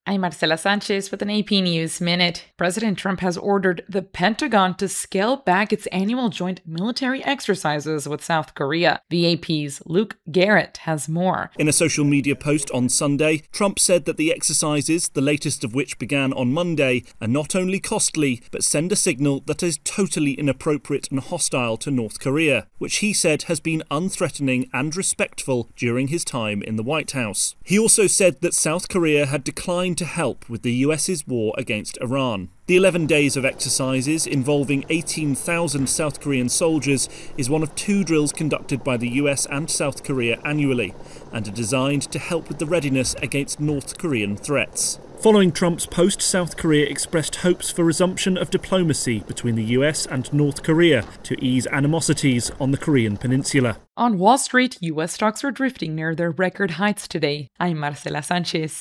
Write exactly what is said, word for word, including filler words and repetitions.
I'm Marcela Sanchez with an A P News Minute. President Trump has ordered the Pentagon to scale back its annual joint military exercises with South Korea. The A P's Luke Garrett has more. In a social media post on Sunday, Trump said that the exercises, the latest of which began on Monday, are not only costly, but send a signal that is totally inappropriate and hostile to North Korea, which he said has been unthreatening and respectful during his time in the White House. He also said that South Korea had declined to help with the U S's war against Iran. The eleven days of exercises involving eighteen thousand South Korean soldiers is one of two drills conducted by the U S and South Korea annually, and are designed to help with the readiness against North Korean threats. Following Trump's post, South Korea expressed hopes for resumption of diplomacy between the U S and North Korea to ease animosities on the Korean peninsula. On Wall Street, U S stocks are drifting near their record heights today. I'm Marcela Sanchez.